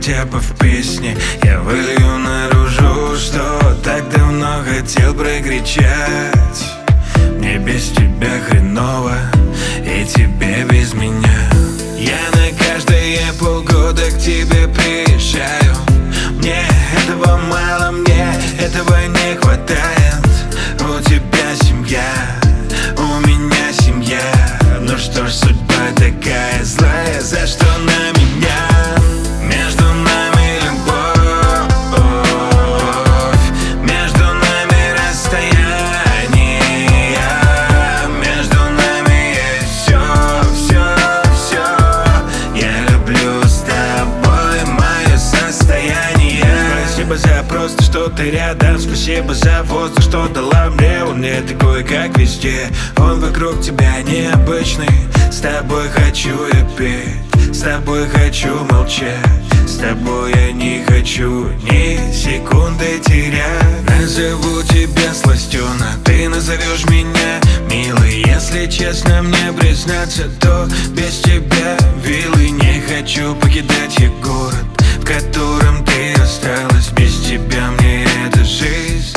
хотя бы в песне я вылью наружу, что так давно хотел прокричать. Мне без тебя хреново, и тебе без меня. Я на каждые полгода к тебе приезжаю. Мне этого мало, мне этого не хватает. У тебя семья, у меня семья. Ну что ж, судьба такая злая, за что на меня? Между нами любовь, между нами расстояние, между нами есть все. Я люблю с тобой мое состояние. Спасибо за просто, что ты рядом. Спасибо за воздух, что дала мне. Он не такой, как везде, он вокруг тебя необычный. С тобой хочу я петь, с тобой хочу молчать. С тобой я не хочу ни секунды терять. Назову тебя сластена, ты назовешь меня милой. Если честно мне признаться, то без тебя вилы. Не хочу покидать я город, в котором ты осталась. Без тебя мне эта жизнь